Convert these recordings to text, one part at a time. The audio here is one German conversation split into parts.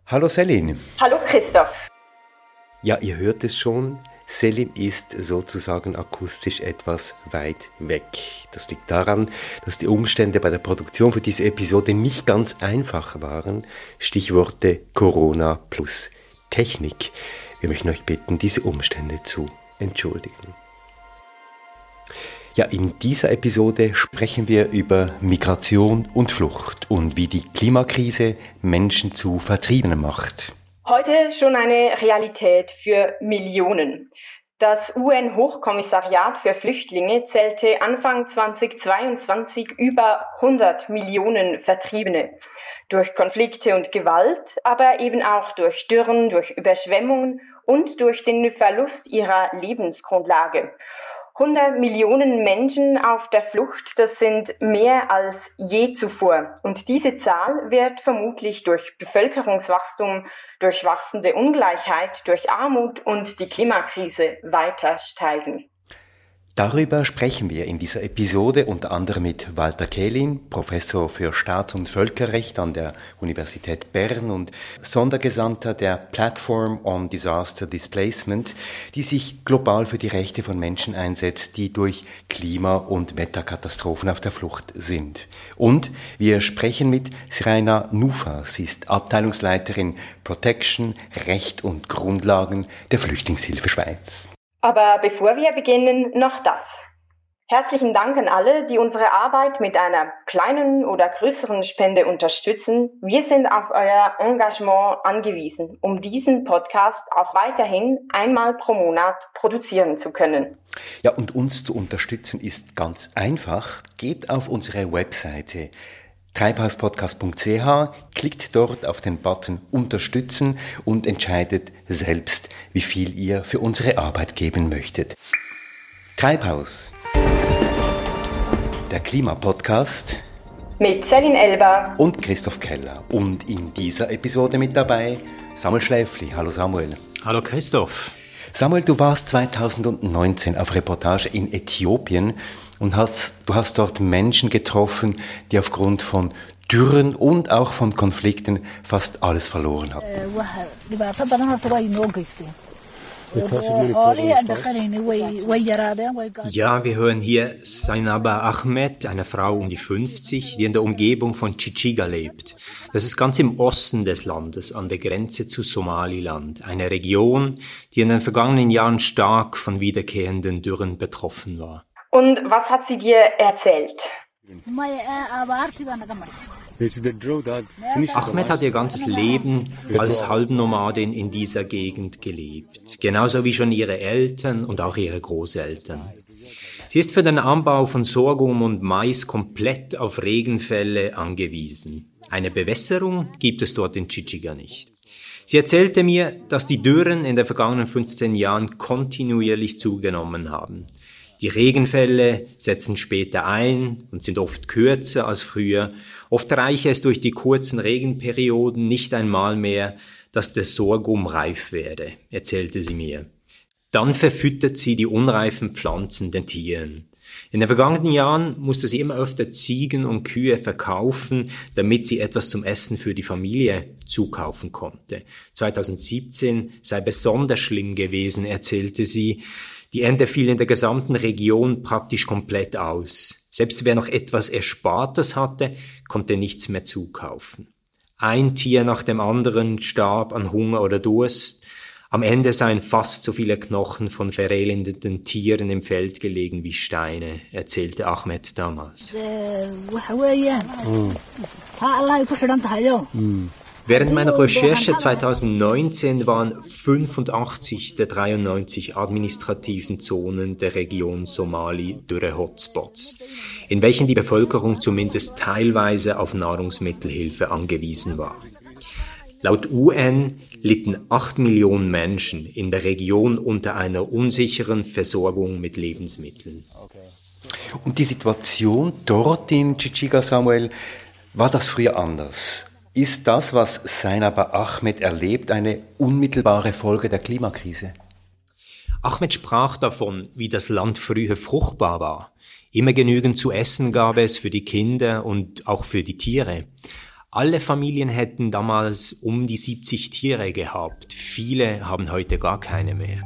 Hallo Selin. Hallo Christoph. Ja, ihr hört es schon, Selin ist sozusagen akustisch etwas weit weg. Das liegt daran, dass die Umstände bei der Produktion für diese Episode nicht ganz einfach waren. Stichworte Corona plus Technik. Wir möchten euch bitten, diese Umstände zu entschuldigen. Ja, in dieser Episode sprechen wir über Migration und Flucht und wie die Klimakrise Menschen zu Vertriebenen macht. Heute schon eine Realität für Millionen. Das UN-Hochkommissariat für Flüchtlinge zählte Anfang 2022 über 100 Millionen Vertriebene. Durch Konflikte und Gewalt, aber eben auch durch Dürren, durch Überschwemmungen und durch den Verlust ihrer Lebensgrundlage. 100 Millionen Menschen auf der Flucht, das sind mehr als je zuvor. Und diese Zahl wird vermutlich durch Bevölkerungswachstum, durch wachsende Ungleichheit, durch Armut und die Klimakrise weiter steigen. Darüber sprechen wir in dieser Episode unter anderem mit Walter Kehlin, Professor für Staats- und Völkerrecht an der Universität Bern und Sondergesandter der Platform on Disaster Displacement, die sich global für die Rechte von Menschen einsetzt, die durch Klima- und Wetterkatastrophen auf der Flucht sind. Und wir sprechen mit Siraina Nufa, sie ist Abteilungsleiterin Protection, Recht und Grundlagen der Flüchtlingshilfe Schweiz. Aber bevor wir beginnen, noch das. Herzlichen Dank an alle, die unsere Arbeit mit einer kleinen oder größeren Spende unterstützen. Wir sind auf euer Engagement angewiesen, um diesen Podcast auch weiterhin einmal pro Monat produzieren zu können. Ja, und uns zu unterstützen ist ganz einfach. Geht auf unsere Webseite treibhauspodcast.ch, klickt dort auf den Button Unterstützen und entscheidet selbst, wie viel ihr für unsere Arbeit geben möchtet. Treibhaus, der Klimapodcast mit Selin Elber und Christoph Keller. Und in dieser Episode mit dabei Samuel Schläfli. Hallo Samuel. Hallo Christoph. Samuel, du warst 2019 auf Reportage in Äthiopien und du hast dort Menschen getroffen, die aufgrund von Dürren und auch von Konflikten fast alles verloren hatten. Ja, wir hören hier Sainaba Ahmed, eine Frau um die 50, die in der Umgebung von Chichiga lebt. Das ist ganz im Osten des Landes, an der Grenze zu Somaliland. Eine Region, die in den vergangenen Jahren stark von wiederkehrenden Dürren betroffen war. Und was hat sie dir erzählt? Ahmed hat ihr ganzes Leben als Halbnomadin in dieser Gegend gelebt, genauso wie schon ihre Eltern und auch ihre Großeltern. Sie ist für den Anbau von Sorghum und Mais komplett auf Regenfälle angewiesen. Eine Bewässerung gibt es dort in Chichiga nicht. Sie erzählte mir, dass die Dürren in den vergangenen 15 Jahren kontinuierlich zugenommen haben. Die Regenfälle setzen später ein und sind oft kürzer als früher. Oft reiche es durch die kurzen Regenperioden nicht einmal mehr, dass der Sorghum reif werde, erzählte sie mir. Dann verfüttert sie die unreifen Pflanzen den Tieren. In den vergangenen Jahren musste sie immer öfter Ziegen und Kühe verkaufen, damit sie etwas zum Essen für die Familie zukaufen konnte. 2017 sei besonders schlimm gewesen, erzählte sie. Die Ernte fiel in der gesamten Region praktisch komplett aus. Selbst wer noch etwas Erspartes hatte, konnte nichts mehr zukaufen. Ein Tier nach dem anderen starb an Hunger oder Durst. Am Ende seien fast so viele Knochen von verelendeten Tieren im Feld gelegen wie Steine, erzählte Ahmed damals. Während meiner Recherche 2019 waren 85 der 93 administrativen Zonen der Region Somali Dürre-Hotspots, in welchen die Bevölkerung zumindest teilweise auf Nahrungsmittelhilfe angewiesen war. Laut UN litten 8 Millionen Menschen in der Region unter einer unsicheren Versorgung mit Lebensmitteln. Und die Situation dort in Chichiga, Samuel, war das früher anders? Ist das, was Sainaba Ahmed erlebt, eine unmittelbare Folge der Klimakrise? Ahmed sprach davon, wie das Land früher fruchtbar war. Immer genügend zu essen gab es für die Kinder und auch für die Tiere. Alle Familien hätten damals um die 70 Tiere gehabt. Viele haben heute gar keine mehr.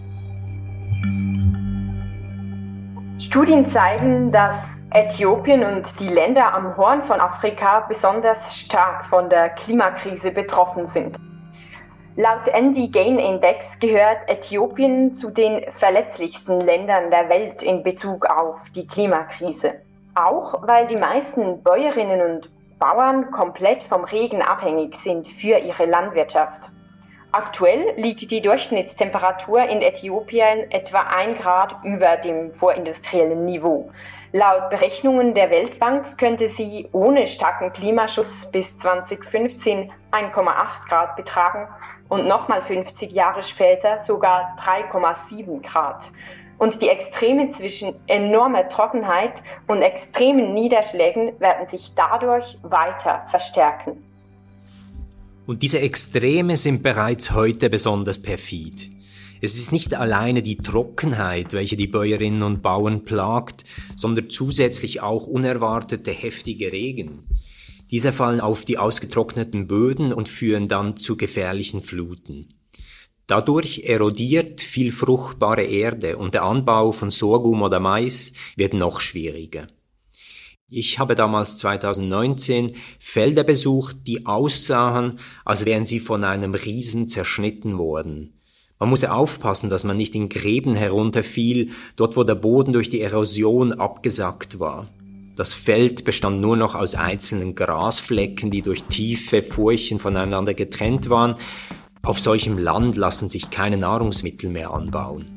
Studien zeigen, dass Äthiopien und die Länder am Horn von Afrika besonders stark von der Klimakrise betroffen sind. Laut Andy Gain Index gehört Äthiopien zu den verletzlichsten Ländern der Welt in Bezug auf die Klimakrise. Auch weil die meisten Bäuerinnen und Bauern komplett vom Regen abhängig sind für ihre Landwirtschaft. Aktuell liegt die Durchschnittstemperatur in Äthiopien etwa 1 Grad über dem vorindustriellen Niveau. Laut Berechnungen der Weltbank könnte sie ohne starken Klimaschutz bis 2015 1,8 Grad betragen und nochmal 50 Jahre später sogar 3,7 Grad. Und die Extreme zwischen enormer Trockenheit und extremen Niederschlägen werden sich dadurch weiter verstärken. Und diese Extreme sind bereits heute besonders perfid. Es ist nicht alleine die Trockenheit, welche die Bäuerinnen und Bauern plagt, sondern zusätzlich auch unerwartete heftige Regen. Diese fallen auf die ausgetrockneten Böden und führen dann zu gefährlichen Fluten. Dadurch erodiert viel fruchtbare Erde und der Anbau von Sorghum oder Mais wird noch schwieriger. Ich habe damals 2019 Felder besucht, die aussahen, als wären sie von einem Riesen zerschnitten worden. Man muss aufpassen, dass man nicht in Gräben herunterfiel, dort wo der Boden durch die Erosion abgesackt war. Das Feld bestand nur noch aus einzelnen Grasflecken, die durch tiefe Furchen voneinander getrennt waren. Auf solchem Land lassen sich keine Nahrungsmittel mehr anbauen.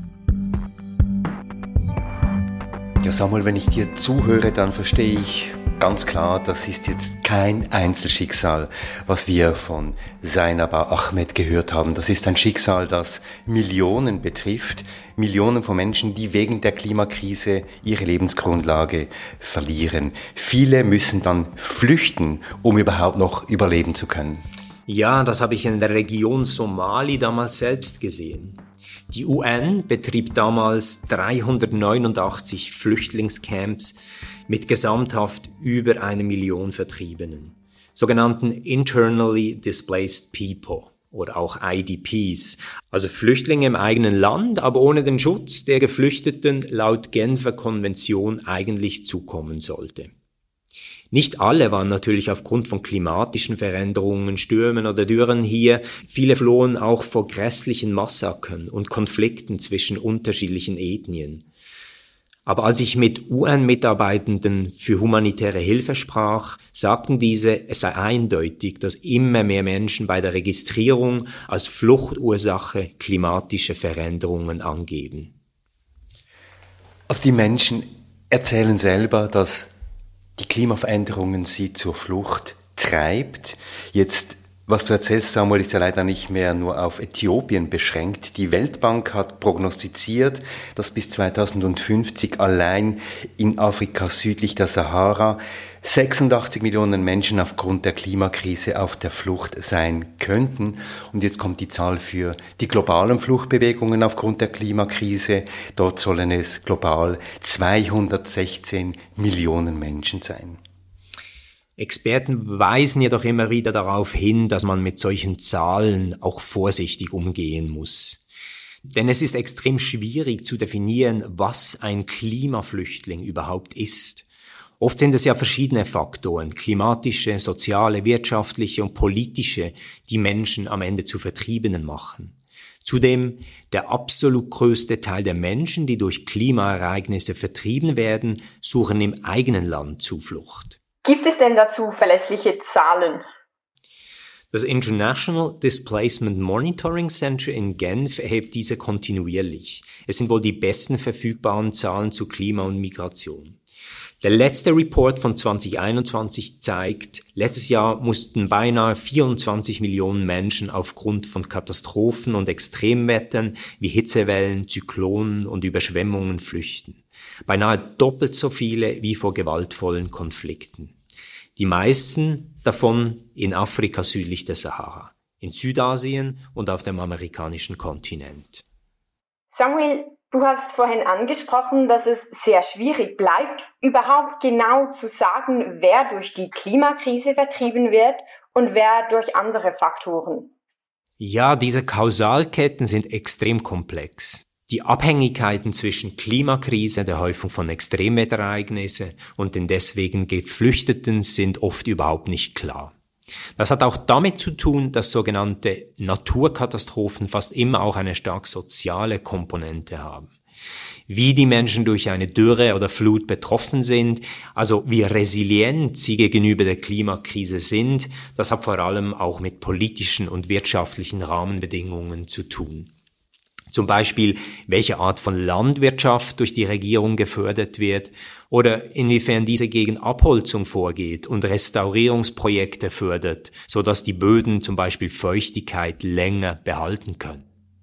Ja, Samuel, wenn ich dir zuhöre, dann verstehe ich ganz klar, das ist jetzt kein Einzelschicksal, was wir von Zainab Ahmed gehört haben. Das ist ein Schicksal, das Millionen betrifft, Millionen von Menschen, die wegen der Klimakrise ihre Lebensgrundlage verlieren. Viele müssen dann flüchten, um überhaupt noch überleben zu können. Ja, das habe ich in der Region Somali damals selbst gesehen. Die UN betrieb damals 389 Flüchtlingscamps mit gesamthaft über 1 Million Vertriebenen, sogenannten Internally Displaced People oder auch IDPs, also Flüchtlinge im eigenen Land, aber ohne den Schutz, der Geflüchteten laut Genfer Konvention eigentlich zukommen sollte. Nicht alle waren natürlich aufgrund von klimatischen Veränderungen, Stürmen oder Dürren hier. Viele flohen auch vor grässlichen Massakern und Konflikten zwischen unterschiedlichen Ethnien. Aber als ich mit UN-Mitarbeitenden für humanitäre Hilfe sprach, sagten diese, es sei eindeutig, dass immer mehr Menschen bei der Registrierung als Fluchtursache klimatische Veränderungen angeben. Also die Menschen erzählen selber, dass die Klimaveränderungen sie zur Flucht treibt. Jetzt, was du erzählst, Samuel, ist ja leider nicht mehr nur auf Äthiopien beschränkt. Die Weltbank hat prognostiziert, dass bis 2050 allein in Afrika südlich der Sahara 86 Millionen Menschen aufgrund der Klimakrise auf der Flucht sein könnten. Und jetzt kommt die Zahl für die globalen Fluchtbewegungen aufgrund der Klimakrise. Dort sollen es global 216 Millionen Menschen sein. Experten weisen jedoch immer wieder darauf hin, dass man mit solchen Zahlen auch vorsichtig umgehen muss. Denn es ist extrem schwierig zu definieren, was ein Klimaflüchtling überhaupt ist. Oft sind es ja verschiedene Faktoren, klimatische, soziale, wirtschaftliche und politische, die Menschen am Ende zu Vertriebenen machen. Zudem der absolut größte Teil der Menschen, die durch Klimaereignisse vertrieben werden, suchen im eigenen Land Zuflucht. Gibt es denn dazu verlässliche Zahlen? Das International Displacement Monitoring Center in Genf erhebt diese kontinuierlich. Es sind wohl die besten verfügbaren Zahlen zu Klima und Migration. Der letzte Report von 2021 zeigt, letztes Jahr mussten beinahe 24 Millionen Menschen aufgrund von Katastrophen und Extremwettern wie Hitzewellen, Zyklonen und Überschwemmungen flüchten. Beinahe doppelt so viele wie vor gewaltvollen Konflikten. Die meisten davon in Afrika südlich der Sahara, in Südasien und auf dem amerikanischen Kontinent. Samuel, Du hast vorhin angesprochen, dass es sehr schwierig bleibt, überhaupt genau zu sagen, wer durch die Klimakrise vertrieben wird und wer durch andere Faktoren. Ja, diese Kausalketten sind extrem komplex. Die Abhängigkeiten zwischen Klimakrise, der Häufung von Extremwetterereignissen und den deswegen Geflüchteten sind oft überhaupt nicht klar. Das hat auch damit zu tun, dass sogenannte Naturkatastrophen fast immer auch eine stark soziale Komponente haben. Wie die Menschen durch eine Dürre oder Flut betroffen sind, also wie resilient sie gegenüber der Klimakrise sind, das hat vor allem auch mit politischen und wirtschaftlichen Rahmenbedingungen zu tun. Zum Beispiel, welche Art von Landwirtschaft durch die Regierung gefördert wird oder inwiefern diese gegen Abholzung vorgeht und Restaurierungsprojekte fördert, sodass die Böden zum Beispiel Feuchtigkeit länger behalten können.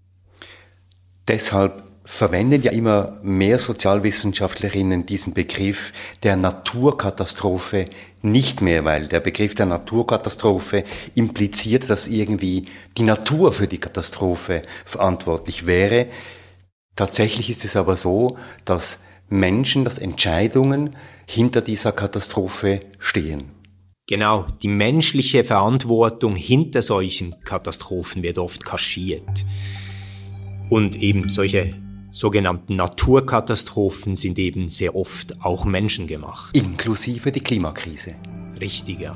Deshalb verwenden ja immer mehr Sozialwissenschaftlerinnen diesen Begriff der Naturkatastrophe nicht mehr, weil der Begriff der Naturkatastrophe impliziert, dass irgendwie die Natur für die Katastrophe verantwortlich wäre. Tatsächlich ist es aber so, dass Menschen, dass Entscheidungen hinter dieser Katastrophe stehen. Genau, die menschliche Verantwortung hinter solchen Katastrophen wird oft kaschiert. Und eben solche sogenannten Naturkatastrophen sind eben sehr oft auch menschengemacht. Inklusive die Klimakrise. Richtig, ja.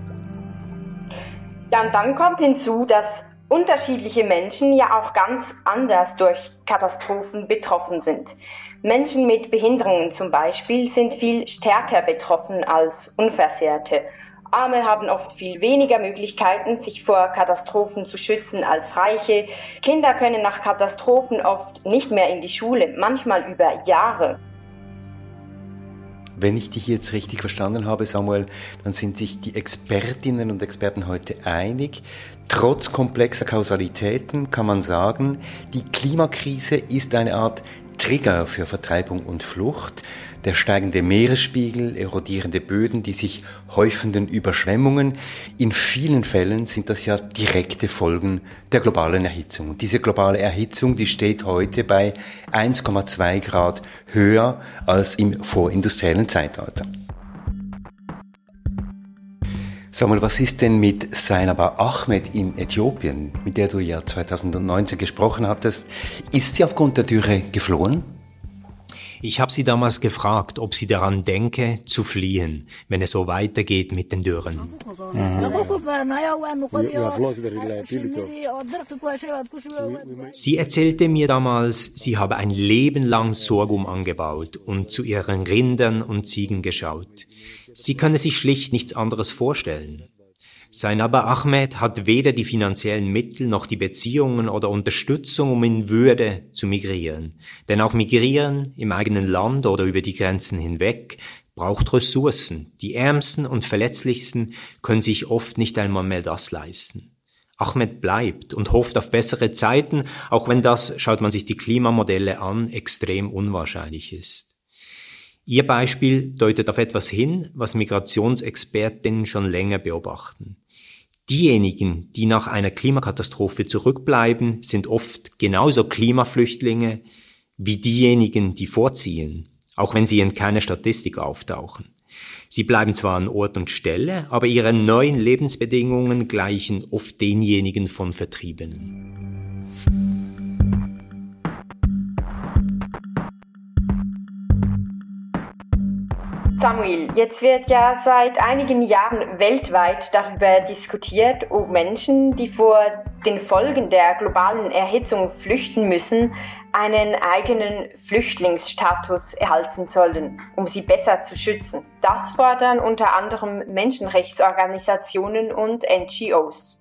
Ja, und dann kommt hinzu, dass unterschiedliche Menschen ja auch ganz anders durch Katastrophen betroffen sind. Menschen mit Behinderungen zum Beispiel sind viel stärker betroffen als Unversehrte. Arme haben oft viel weniger Möglichkeiten, sich vor Katastrophen zu schützen als Reiche. Kinder können nach Katastrophen oft nicht mehr in die Schule, manchmal über Jahre. Wenn ich dich jetzt richtig verstanden habe, Samuel, dann sind sich die Expertinnen und Experten heute einig. Trotz komplexer Kausalitäten kann man sagen, die Klimakrise ist eine Art Trigger für Vertreibung und Flucht. Der steigende Meeresspiegel, erodierende Böden, die sich häufenden Überschwemmungen. In vielen Fällen sind das ja direkte Folgen der globalen Erhitzung. Und diese globale Erhitzung, die steht heute bei 1,2 Grad höher als im vorindustriellen Zeitalter. Sag mal, was ist denn mit Zainab Ahmed in Äthiopien, mit der du ja 2019 gesprochen hattest? Ist sie aufgrund der Dürre geflohen? Ich habe sie damals gefragt, ob sie daran denke, zu fliehen, wenn es so weitergeht mit den Dürren. Sie erzählte mir damals, sie habe ein Leben lang Sorghum angebaut und zu ihren Rindern und Ziegen geschaut. Sie könne sich schlicht nichts anderes vorstellen. Zainab Ahmed hat weder die finanziellen Mittel noch die Beziehungen oder Unterstützung, um in Würde zu migrieren. Denn auch Migrieren im eigenen Land oder über die Grenzen hinweg braucht Ressourcen. Die Ärmsten und Verletzlichsten können sich oft nicht einmal mehr das leisten. Ahmed bleibt und hofft auf bessere Zeiten, auch wenn das, schaut man sich die Klimamodelle an, extrem unwahrscheinlich ist. Ihr Beispiel deutet auf etwas hin, was Migrationsexpertinnen schon länger beobachten. Diejenigen, die nach einer Klimakatastrophe zurückbleiben, sind oft genauso Klimaflüchtlinge wie diejenigen, die vorziehen, auch wenn sie in keiner Statistik auftauchen. Sie bleiben zwar an Ort und Stelle, aber ihre neuen Lebensbedingungen gleichen oft denjenigen von Vertriebenen. Samuel, jetzt wird ja seit einigen Jahren weltweit darüber diskutiert, ob Menschen, die vor den Folgen der globalen Erhitzung flüchten müssen, einen eigenen Flüchtlingsstatus erhalten sollen, um sie besser zu schützen. Das fordern unter anderem Menschenrechtsorganisationen und NGOs.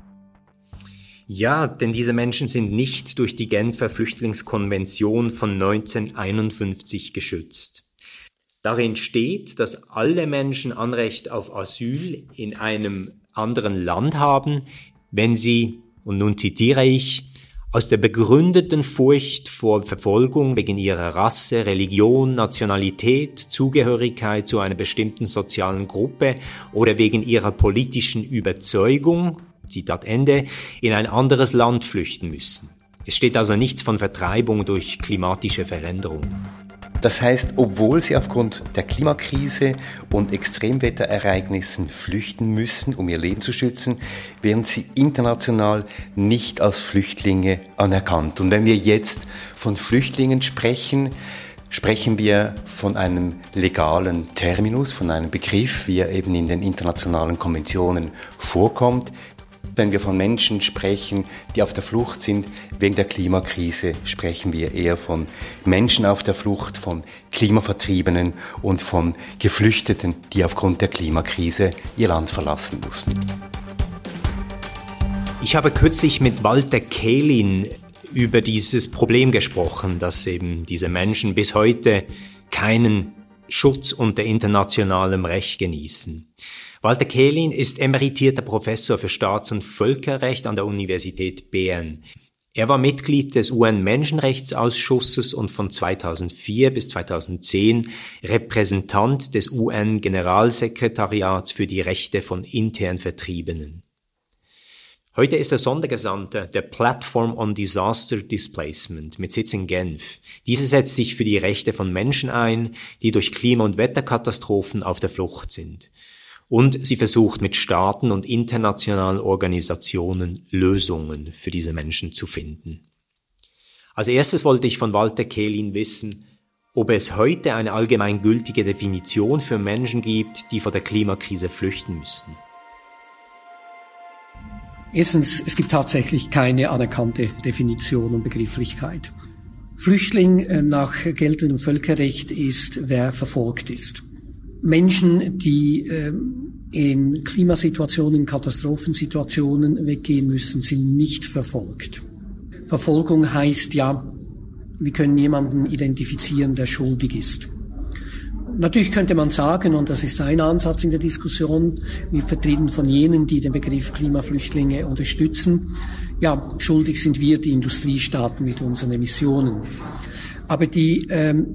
Ja, denn diese Menschen sind nicht durch die Genfer Flüchtlingskonvention von 1951 geschützt. Darin steht, dass alle Menschen Anrecht auf Asyl in einem anderen Land haben, wenn sie, und nun zitiere ich, aus der begründeten Furcht vor Verfolgung wegen ihrer Rasse, Religion, Nationalität, Zugehörigkeit zu einer bestimmten sozialen Gruppe oder wegen ihrer politischen Überzeugung, Zitat Ende, in ein anderes Land flüchten müssen. Es steht also nichts von Vertreibung durch klimatische Veränderung. Das heißt, obwohl sie aufgrund der Klimakrise und Extremwetterereignissen flüchten müssen, um ihr Leben zu schützen, werden sie international nicht als Flüchtlinge anerkannt. Und wenn wir jetzt von Flüchtlingen sprechen, sprechen wir von einem legalen Terminus, von einem Begriff, wie er eben in den internationalen Konventionen vorkommt. Wenn wir von Menschen sprechen, die auf der Flucht sind wegen der Klimakrise, sprechen wir eher von Menschen auf der Flucht, von Klimavertriebenen und von Geflüchteten, die aufgrund der Klimakrise ihr Land verlassen mussten. Ich habe kürzlich mit Walter Kaelin über dieses Problem gesprochen, dass eben diese Menschen bis heute keinen Schutz unter internationalem Recht genießen. Walter Kaelin ist emeritierter Professor für Staats- und Völkerrecht an der Universität Bern. Er war Mitglied des UN-Menschenrechtsausschusses und von 2004 bis 2010 Repräsentant des UN-Generalsekretariats für die Rechte von intern Vertriebenen. Heute ist er Sondergesandter der Platform on Disaster Displacement mit Sitz in Genf. Diese setzt sich für die Rechte von Menschen ein, die durch Klima- und Wetterkatastrophen auf der Flucht sind. Und sie versucht mit Staaten und internationalen Organisationen Lösungen für diese Menschen zu finden. Als erstes wollte ich von Walter Kaelin wissen, ob es heute eine allgemeingültige Definition für Menschen gibt, die vor der Klimakrise flüchten müssen. Erstens, es gibt tatsächlich keine anerkannte Definition und Begrifflichkeit. Flüchtling nach geltendem Völkerrecht ist, wer verfolgt ist. Menschen, die in Klimasituationen, Katastrophensituationen weggehen müssen, sind nicht verfolgt. Verfolgung heißt ja, wir können jemanden identifizieren, der schuldig ist. Natürlich könnte man sagen, und das ist ein Ansatz in der Diskussion, wir vertreten von jenen, die den Begriff Klimaflüchtlinge unterstützen, ja, schuldig sind wir, die Industriestaaten mit unseren Emissionen. Aber die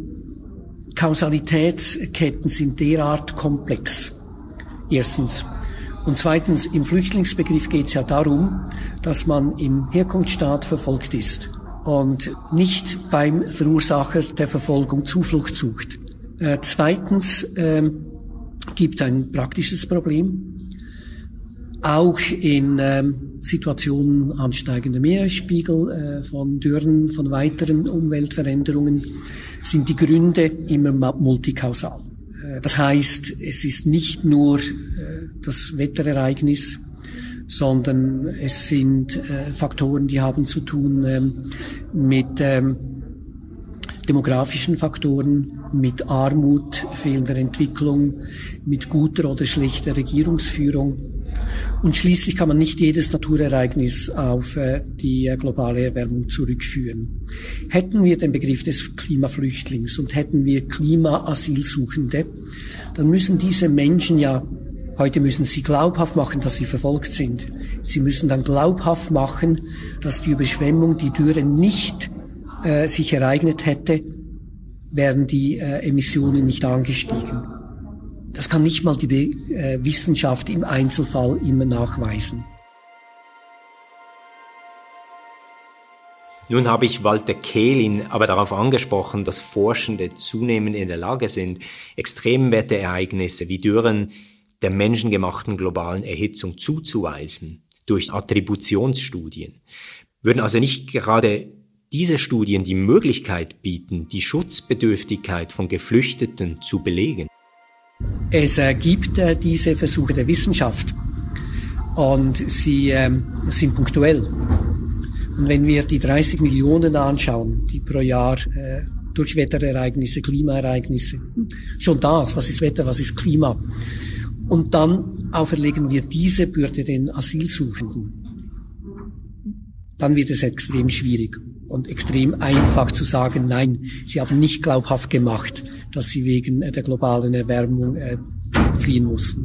Kausalitätsketten sind derart komplex. Erstens. Und zweitens, im Flüchtlingsbegriff geht es ja darum, dass man im Herkunftsstaat verfolgt ist und nicht beim Verursacher der Verfolgung Zuflucht sucht. Zweitens gibt es ein praktisches Problem. Auch in Situationen ansteigender Meeresspiegel, von Dürren, von weiteren Umweltveränderungen sind die Gründe immer multikausal. Das heißt, es ist nicht nur das Wetterereignis, sondern es sind Faktoren, die haben zu tun mit demografischen Faktoren, mit Armut, fehlender Entwicklung, mit guter oder schlechter Regierungsführung. Und schließlich kann man nicht jedes Naturereignis auf die globale Erwärmung zurückführen. Hätten wir den Begriff des Klimaflüchtlings und hätten wir Klimaasylsuchende, dann müssen diese Menschen ja, heute müssen sie glaubhaft machen, dass sie verfolgt sind. Sie müssen dann glaubhaft machen, dass die Überschwemmung, die Dürre nicht sich ereignet hätte, wären die Emissionen nicht angestiegen. Das kann nicht mal die Wissenschaft im Einzelfall immer nachweisen. Nun habe ich Walter Kaelin aber darauf angesprochen, dass Forschende zunehmend in der Lage sind, Extremwetterereignisse wie Dürren der menschengemachten globalen Erhitzung zuzuweisen, durch Attributionsstudien. Würden also nicht gerade diese Studien die Möglichkeit bieten, die Schutzbedürftigkeit von Geflüchteten zu belegen? Es gibt diese Versuche der Wissenschaft und sie sind punktuell. Und wenn wir die 30 Millionen anschauen, die pro Jahr durch Wetterereignisse, Klimaereignisse, schon das, was ist Wetter, was ist Klima, und dann auferlegen wir diese Bürde den Asylsuchenden, dann wird es extrem schwierig und extrem einfach zu sagen, nein, sie haben nicht glaubhaft gemacht, dass sie wegen der globalen Erwärmung fliehen mussten.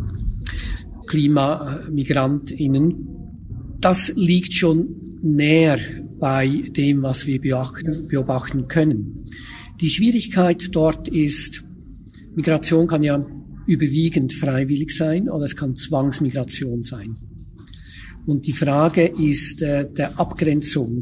KlimamigrantInnen, das liegt schon näher bei dem, was wir beobachten können. Die Schwierigkeit dort ist, Migration kann ja überwiegend freiwillig sein oder es kann Zwangsmigration sein. Und die Frage ist der Abgrenzung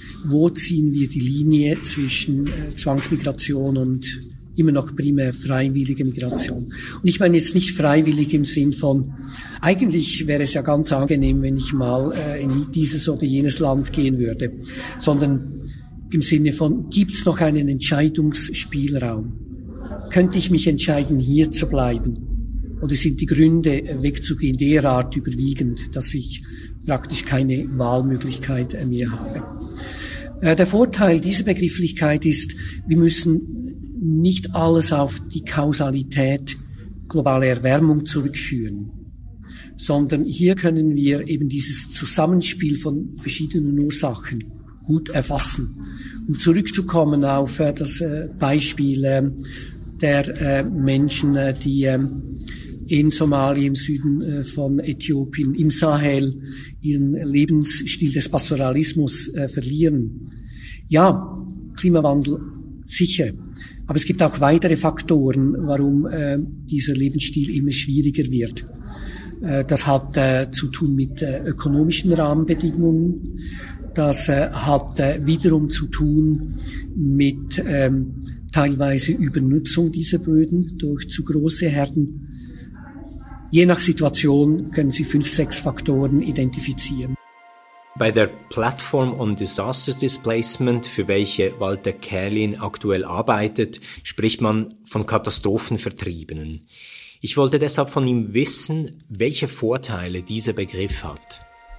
wo ziehen wir die Linie zwischen Zwangsmigration und immer noch primär freiwillige Migration. Und ich meine jetzt nicht freiwillig im Sinn von, eigentlich wäre es ja ganz angenehm, wenn ich mal in dieses oder jenes Land gehen würde, sondern im Sinne von, gibt es noch einen Entscheidungsspielraum? Könnte ich mich entscheiden, hier zu bleiben? Oder sind die Gründe, wegzugehen, derart überwiegend, dass ich praktisch keine Wahlmöglichkeit mehr habe? Der Vorteil dieser Begrifflichkeit ist, wir müssen nicht alles auf die Kausalität globale Erwärmung zurückführen, sondern hier können wir eben dieses Zusammenspiel von verschiedenen Ursachen gut erfassen. Um zurückzukommen auf das Beispiel der Menschen, die in Somalia, im Süden von Äthiopien, im Sahel ihren Lebensstil des Pastoralismus verlieren. Ja, Klimawandel sicher. Aber es gibt auch weitere Faktoren, warum dieser Lebensstil immer schwieriger wird. Das hat zu tun mit ökonomischen Rahmenbedingungen. Das hat wiederum zu tun mit teilweise Übernutzung dieser Böden durch zu große Herden. Je nach Situation können Sie 5, 6 Faktoren identifizieren. Bei der Platform on Disaster Displacement, für welche Walter Kälin aktuell arbeitet, spricht man von Katastrophenvertriebenen. Ich wollte deshalb von ihm wissen, welche Vorteile dieser Begriff hat.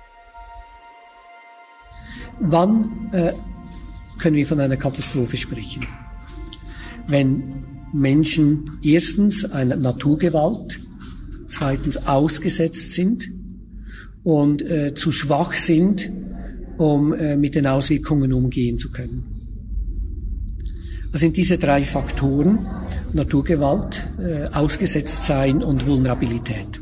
Wann können wir von einer Katastrophe sprechen? Wenn Menschen erstens einer Naturgewalt, zweitens ausgesetzt sind und zu schwach sind, um mit den Auswirkungen umgehen zu können. Das sind diese 3 Faktoren: Naturgewalt, Ausgesetztsein und Vulnerabilität.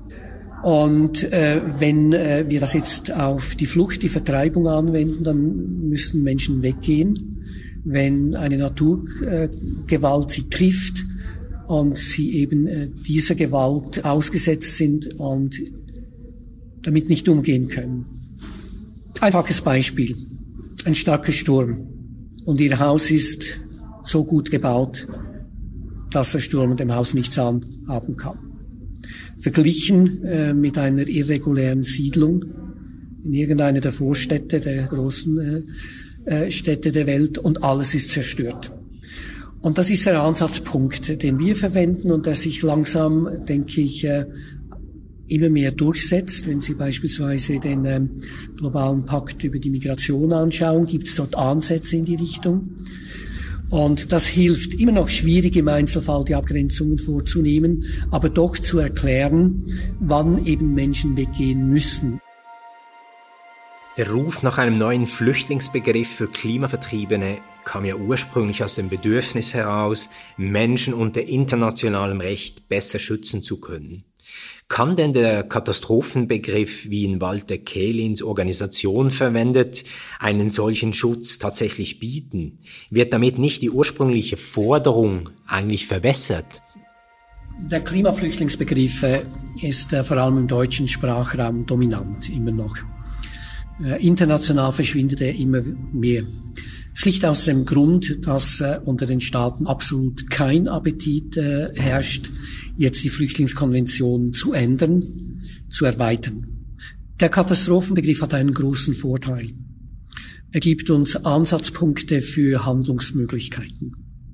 Und wenn wir das jetzt auf die Flucht, die Vertreibung anwenden, dann müssen Menschen weggehen. Wenn eine Naturgewalt sie trifft und sie eben dieser Gewalt ausgesetzt sind und damit nicht umgehen können. Einfaches Beispiel: Ein starker Sturm und Ihr Haus ist so gut gebaut, dass der Sturm dem Haus nichts anhaben kann. Verglichen mit einer irregulären Siedlung in irgendeiner der Vorstädte, der großen Städte der Welt, und alles ist zerstört. Und das ist der Ansatzpunkt, den wir verwenden und der sich langsam, denke ich, immer mehr durchsetzt. Wenn Sie beispielsweise den globalen Pakt über die Migration anschauen, gibt es dort Ansätze in die Richtung. Und das hilft, immer noch schwierig im Einzelfall die Abgrenzungen vorzunehmen, aber doch zu erklären, wann eben Menschen weggehen müssen. Der Ruf nach einem neuen Flüchtlingsbegriff für Klimavertriebene kam ja ursprünglich aus dem Bedürfnis heraus, Menschen unter internationalem Recht besser schützen zu können. Kann denn der Katastrophenbegriff, wie ihn Walter Kälins Organisation verwendet, einen solchen Schutz tatsächlich bieten? Wird damit nicht die ursprüngliche Forderung eigentlich verwässert? Der Klimaflüchtlingsbegriff ist vor allem im deutschen Sprachraum dominant, immer noch. International verschwindet er immer mehr. Schlicht aus dem Grund, dass unter den Staaten absolut kein Appetit herrscht, jetzt die Flüchtlingskonvention zu ändern, zu erweitern. Der Katastrophenbegriff hat einen großen Vorteil. Er gibt uns Ansatzpunkte für Handlungsmöglichkeiten.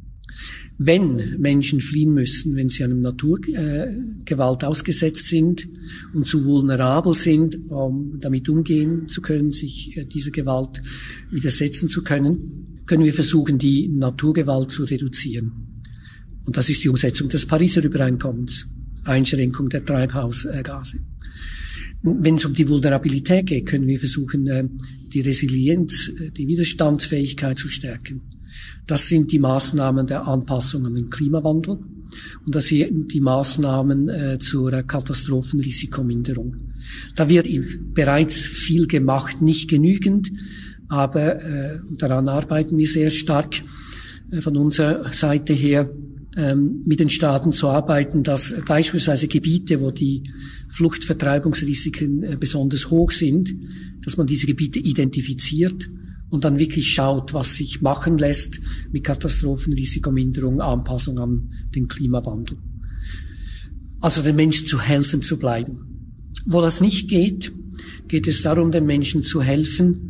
Wenn Menschen fliehen müssen, wenn sie einem Naturgewalt ausgesetzt sind und zu vulnerabel sind, um damit umgehen zu können, sich dieser Gewalt widersetzen zu können, können wir versuchen, die Naturgewalt zu reduzieren. Und das ist die Umsetzung des Pariser Übereinkommens, Einschränkung der Treibhausgase. Wenn es um die Vulnerabilität geht, können wir versuchen, die Resilienz, die Widerstandsfähigkeit zu stärken. Das sind die Maßnahmen der Anpassung an den Klimawandel und das sind die Maßnahmen zur Katastrophenrisikominderung. Da wird bereits viel gemacht, nicht genügend, aber daran arbeiten wir sehr stark von unserer Seite her, mit den Staaten zu arbeiten, dass beispielsweise Gebiete, wo die Fluchtvertreibungsrisiken besonders hoch sind, dass man diese Gebiete identifiziert und dann wirklich schaut, was sich machen lässt mit Katastrophenrisikominderung, Anpassung an den Klimawandel. Also den Menschen zu helfen zu bleiben. Wo das nicht geht, geht es darum, den Menschen zu helfen,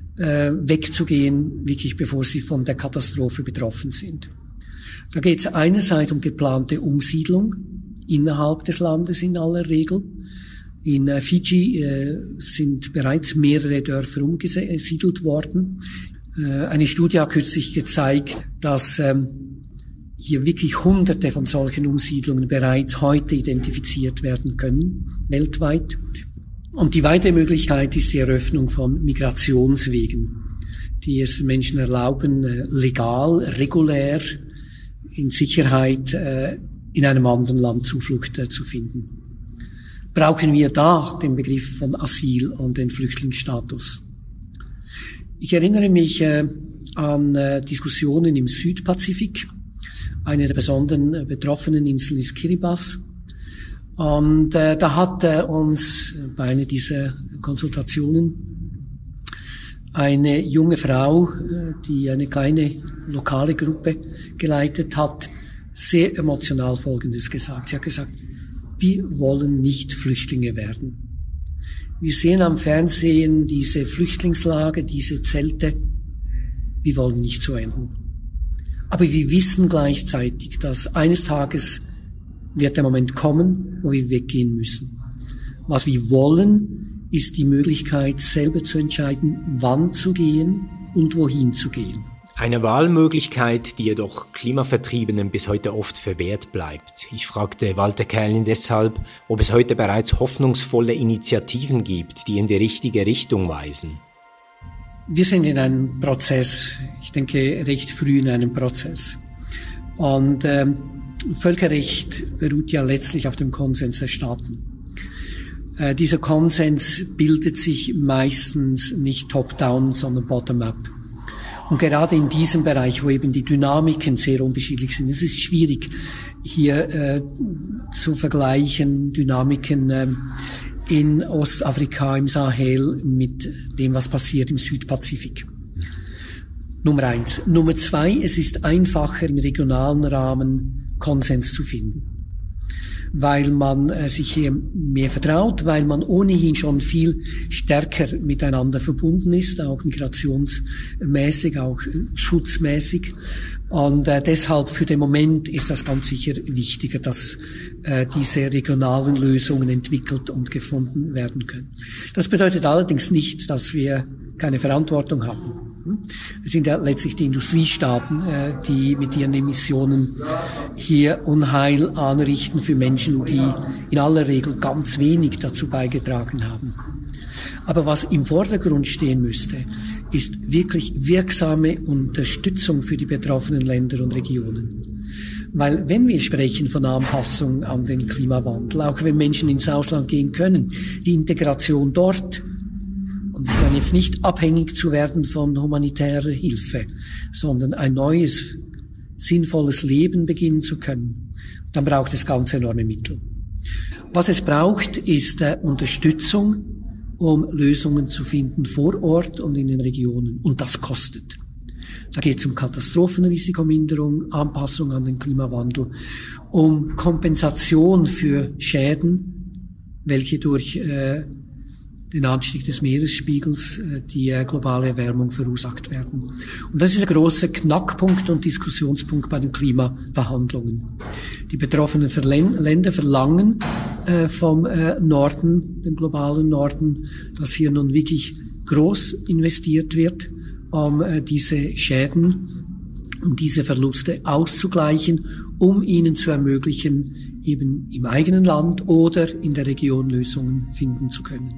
wegzugehen, wirklich bevor sie von der Katastrophe betroffen sind. Da geht es einerseits um geplante Umsiedlung innerhalb des Landes in aller Regel. In Fidschi sind bereits mehrere Dörfer umgesiedelt worden. Eine Studie hat kürzlich gezeigt, dass hier wirklich Hunderte von solchen Umsiedlungen bereits heute identifiziert werden können, weltweit. Und die weitere Möglichkeit ist die Eröffnung von Migrationswegen, die es Menschen erlauben, legal, regulär, in Sicherheit in einem anderen Land Zuflucht zu finden. Brauchen wir da den Begriff von Asyl und den Flüchtlingsstatus? Ich erinnere mich an Diskussionen im Südpazifik. Eine der besonderen betroffenen Inseln ist Kiribati. Und da hat uns bei einer dieser Konsultationen eine junge Frau, die eine kleine lokale Gruppe geleitet hat, sehr emotional Folgendes gesagt. Sie hat gesagt, wir wollen nicht Flüchtlinge werden. Wir sehen am Fernsehen diese Flüchtlingslager, diese Zelte. Wir wollen nicht so enden. Aber wir wissen gleichzeitig, dass eines Tages wird der Moment kommen, wo wir weggehen müssen. Was wir wollen, ist die Möglichkeit, selber zu entscheiden, wann zu gehen und wohin zu gehen. Eine Wahlmöglichkeit, die jedoch Klimavertriebenen bis heute oft verwehrt bleibt. Ich fragte Walter Kählin deshalb, ob es heute bereits hoffnungsvolle Initiativen gibt, die in die richtige Richtung weisen. Wir sind in einem Prozess, ich denke recht früh in einem Prozess. Und Völkerrecht beruht ja letztlich auf dem Konsens der Staaten. Dieser Konsens bildet sich meistens nicht top-down, sondern bottom-up. Und gerade in diesem Bereich, wo eben die Dynamiken sehr unterschiedlich sind, es ist schwierig, hier zu vergleichen, Dynamiken in Ostafrika, im Sahel mit dem, was passiert im Südpazifik. Nummer 1. Nummer 2, es ist einfacher, im regionalen Rahmen Konsens zu finden, weil man sich hier mehr vertraut, weil man ohnehin schon viel stärker miteinander verbunden ist, auch migrationsmäßig, auch schutzmäßig. Und deshalb für den Moment ist das ganz sicher wichtiger, dass diese regionalen Lösungen entwickelt und gefunden werden können. Das bedeutet allerdings nicht, dass wir keine Verantwortung haben. Es sind ja letztlich die Industriestaaten, die mit ihren Emissionen hier Unheil anrichten für Menschen, die in aller Regel ganz wenig dazu beigetragen haben. Aber was im Vordergrund stehen müsste, ist wirklich wirksame Unterstützung für die betroffenen Länder und Regionen. Weil wenn wir sprechen von Anpassung an den Klimawandel, auch wenn Menschen ins Ausland gehen können, die Integration dort, und ich meine jetzt nicht abhängig zu werden von humanitärer Hilfe, sondern ein neues, sinnvolles Leben beginnen zu können, dann braucht es ganz enorme Mittel. Was es braucht, ist Unterstützung, um Lösungen zu finden vor Ort und in den Regionen. Und das kostet. Da geht es um Katastrophenrisikominderung, Anpassung an den Klimawandel, um Kompensation für Schäden, welche durch den Anstieg des Meeresspiegels, die globale Erwärmung verursacht werden. Und das ist ein großer Knackpunkt und Diskussionspunkt bei den Klimaverhandlungen. Die betroffenen Länder verlangen vom Norden, dem globalen Norden, dass hier nun wirklich groß investiert wird, um diese Schäden, um diese Verluste auszugleichen, um ihnen zu ermöglichen, eben im eigenen Land oder in der Region Lösungen finden zu können.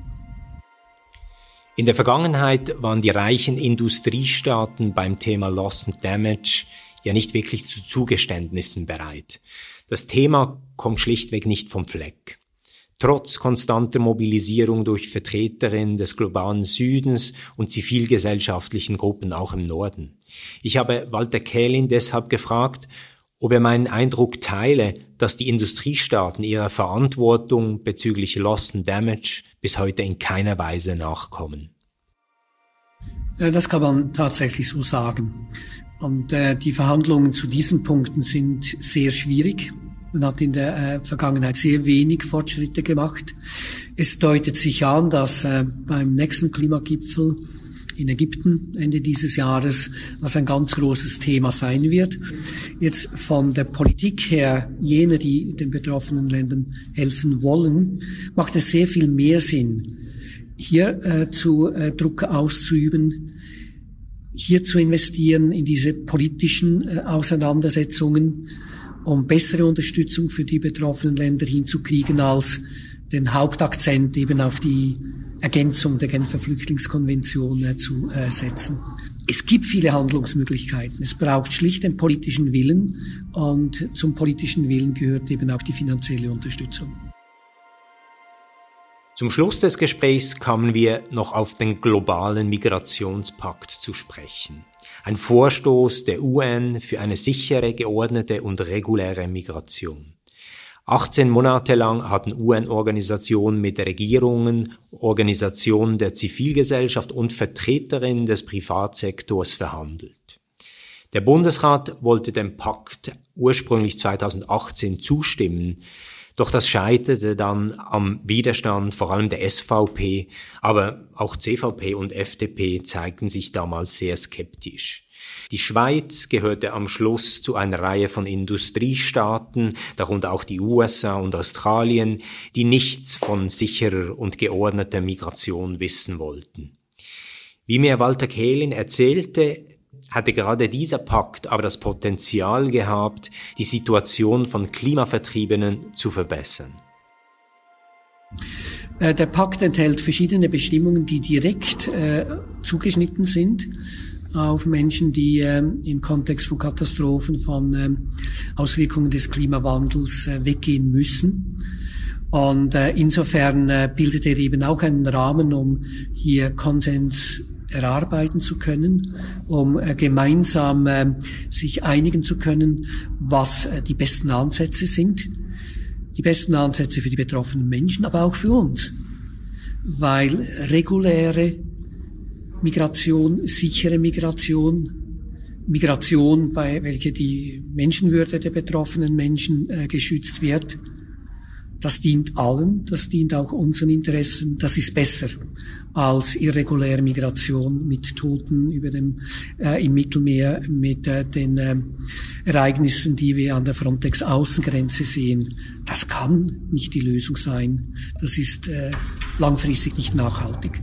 In der Vergangenheit waren die reichen Industriestaaten beim Thema Loss and Damage ja nicht wirklich zu Zugeständnissen bereit. Das Thema kommt schlichtweg nicht vom Fleck. Trotz konstanter Mobilisierung durch Vertreterinnen des globalen Südens und zivilgesellschaftlichen Gruppen auch im Norden. Ich habe Walter Kählin deshalb gefragt, ob er meinen Eindruck teile, dass die Industriestaaten ihrer Verantwortung bezüglich Loss and Damage bis heute in keiner Weise nachkommen. Das kann man tatsächlich so sagen. Und die Verhandlungen zu diesen Punkten sind sehr schwierig. Man hat in der Vergangenheit sehr wenig Fortschritte gemacht. Es deutet sich an, dass beim nächsten Klimagipfel in Ägypten Ende dieses Jahres das ein ganz großes Thema sein wird. Jetzt von der Politik her, jene, die den betroffenen Ländern helfen wollen, macht es sehr viel mehr Sinn, hier Druck auszuüben, hier zu investieren in diese politischen Auseinandersetzungen, um bessere Unterstützung für die betroffenen Länder hinzukriegen, als den Hauptakzent eben auf die Ergänzung der Genfer Flüchtlingskonvention zu setzen. Es gibt viele Handlungsmöglichkeiten. Es braucht schlicht den politischen Willen und zum politischen Willen gehört eben auch die finanzielle Unterstützung. Zum Schluss des Gesprächs kamen wir noch auf den globalen Migrationspakt zu sprechen. Ein Vorstoß der UN für eine sichere, geordnete und reguläre Migration. 18 Monate lang hatten UN-Organisationen mit Regierungen, Organisationen der Zivilgesellschaft und Vertreterinnen des Privatsektors verhandelt. Der Bundesrat wollte dem Pakt ursprünglich 2018 zustimmen, doch das scheiterte dann am Widerstand vor allem der SVP, aber auch CVP und FDP zeigten sich damals sehr skeptisch. Die Schweiz gehörte am Schluss zu einer Reihe von Industriestaaten, darunter auch die USA und Australien, die nichts von sicherer und geordneter Migration wissen wollten. Wie mir Walter Kählin erzählte, hatte gerade dieser Pakt aber das Potenzial gehabt, die Situation von Klimavertriebenen zu verbessern. Der Pakt enthält verschiedene Bestimmungen, die direkt zugeschnitten sind auf Menschen, die im Kontext von Katastrophen, von Auswirkungen des Klimawandels weggehen müssen. Und insofern bildet er eben auch einen Rahmen, um hier Konsens erarbeiten zu können, um gemeinsam sich einigen zu können, was die besten Ansätze sind. Die besten Ansätze für die betroffenen Menschen, aber auch für uns. Weil reguläre Migration, sichere Migration, bei welcher die Menschenwürde der betroffenen Menschen geschützt wird, das dient allen, das dient auch unseren Interessen, das ist besser als irreguläre Migration mit Toten im Mittelmeer, mit den Ereignissen, die wir an der Frontex-Außengrenze sehen. Das kann nicht die Lösung sein. Das ist langfristig nicht nachhaltig.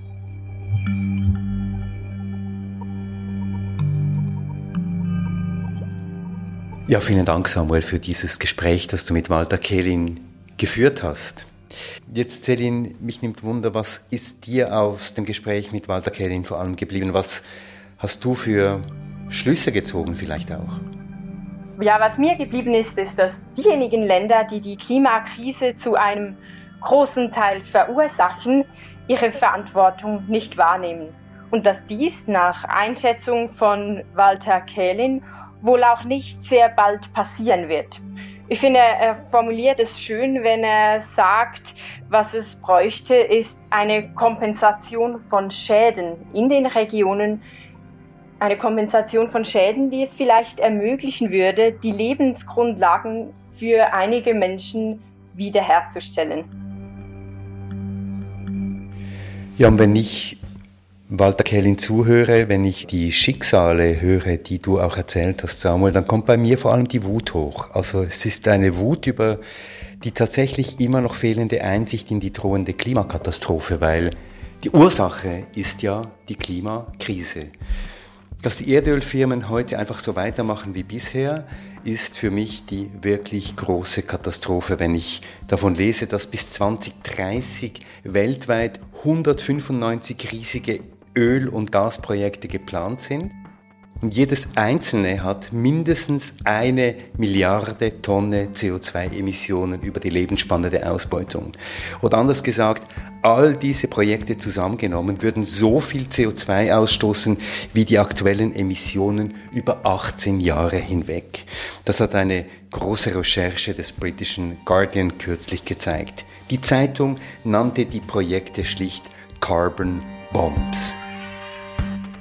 Ja, vielen Dank, Samuel, für dieses Gespräch, das du mit Walter Kählin geführt hast. Jetzt, Céline, mich nimmt Wunder, was ist dir aus dem Gespräch mit Walter Kählin vor allem geblieben? Was hast du für Schlüsse gezogen vielleicht auch? Ja, was mir geblieben ist, ist, dass diejenigen Länder, die die Klimakrise zu einem großen Teil verursachen, ihre Verantwortung nicht wahrnehmen. Und dass dies nach Einschätzung von Walter Kählin wohl auch nicht sehr bald passieren wird. Ich finde, er formuliert es schön, wenn er sagt, was es bräuchte, ist eine Kompensation von Schäden in den Regionen, eine Kompensation von Schäden, die es vielleicht ermöglichen würde, die Lebensgrundlagen für einige Menschen wiederherzustellen. Ja, und wenn ich Walter Kählin zuhöre, wenn ich die Schicksale höre, die du auch erzählt hast, Samuel, dann kommt bei mir vor allem die Wut hoch. Also es ist eine Wut über die tatsächlich immer noch fehlende Einsicht in die drohende Klimakatastrophe, weil die Ursache ist ja die Klimakrise. Dass die Erdölfirmen heute einfach so weitermachen wie bisher, ist für mich die wirklich große Katastrophe, wenn ich davon lese, dass bis 2030 weltweit 195 riesige Öl- und Gasprojekte geplant sind. Und jedes einzelne hat mindestens 1 Milliarde Tonne CO2-Emissionen über die Lebensspanne der Ausbeutung. Oder anders gesagt, all diese Projekte zusammengenommen würden so viel CO2 ausstoßen wie die aktuellen Emissionen über 18 Jahre hinweg. Das hat eine große Recherche des britischen Guardian kürzlich gezeigt. Die Zeitung nannte die Projekte schlicht Carbon Bombs.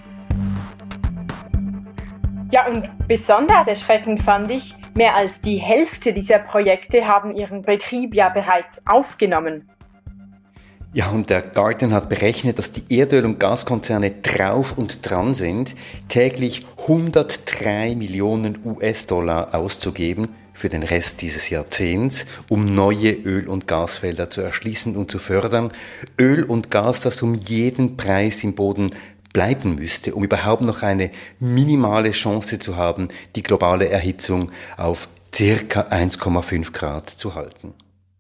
Ja, und besonders erschreckend fand ich, mehr als die Hälfte dieser Projekte haben ihren Betrieb ja bereits aufgenommen. Ja, und der Guardian hat berechnet, dass die Erdöl- und Gaskonzerne drauf und dran sind, täglich 103 Millionen US-Dollar auszugeben für den Rest dieses Jahrzehnts, um neue Öl- und Gasfelder zu erschließen und zu fördern. Öl und Gas, das um jeden Preis im Boden bleiben müsste, um überhaupt noch eine minimale Chance zu haben, die globale Erhitzung auf circa 1,5 Grad zu halten.